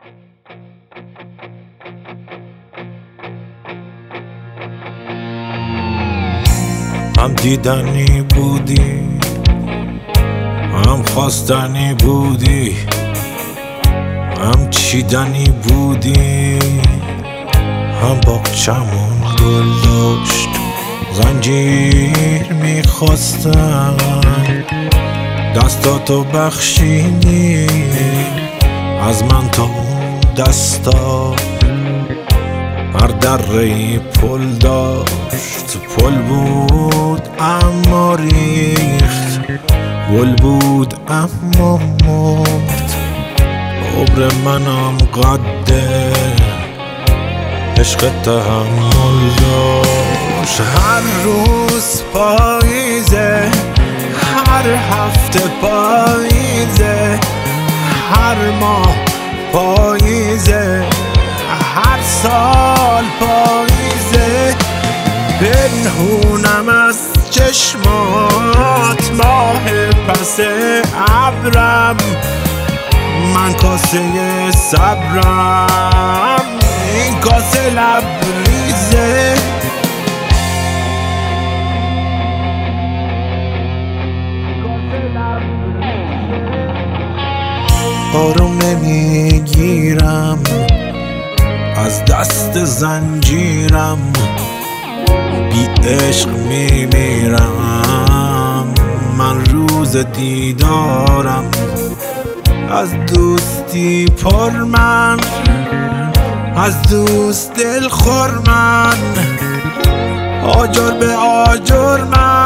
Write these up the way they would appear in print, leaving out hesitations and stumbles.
هم دیدنی بودی، هم خواستنی بودی، هم چیدنی بودی، هم باغچمون گل داشت زنجیر میخواستم، دستاتو بخشیدی از من تا اون دستا. هر دره‌ای پل داشت، پل بود اما ریخت، گل بود اما مرد. عمر منم قده عشق تحمل داشت. هر روز پاییزه، هر هفته پاییزه، هر ماه پاییزه، هر سال پاییزه. پنهونم از چشمات ماه پس ابرم، من کاسه صبرم، این کاسه لبریزه. آروم نمیگیرم از دست زنجیرم، بی عشق میمیرم. من روز دیدارم از دوستی پر، من از دوست دل خور، من آجر به آجر،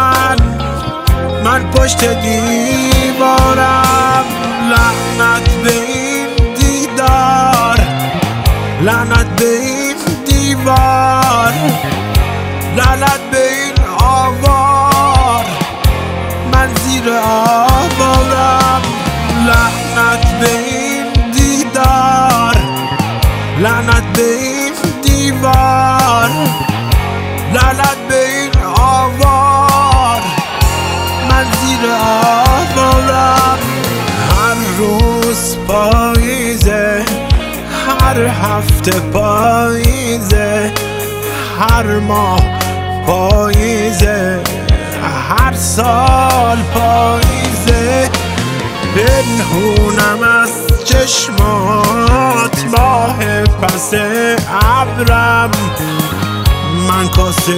من پشت دیوارم. لعنت به این دیدار، لعنت به این دیوار، لعنت به این آوار، من زیر آوارم. لعنت به این دیدار، لعنت به این دیوار، لعنت به این آوار، من زیر آوارم. هر روز پاییزه، هر هفته پاییزه، هر ماه پاییزه، هر سال پاییزه. پنهونم از چشمات ماه پس ابرم، من کاسه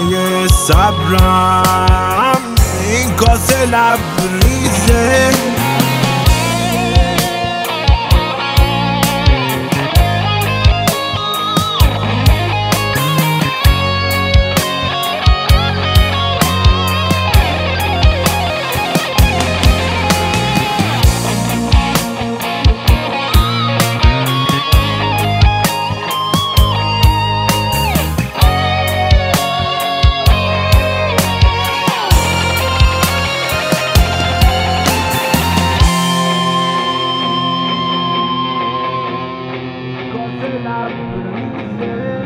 صبرم، این کاسه لبریزه. Cause la brise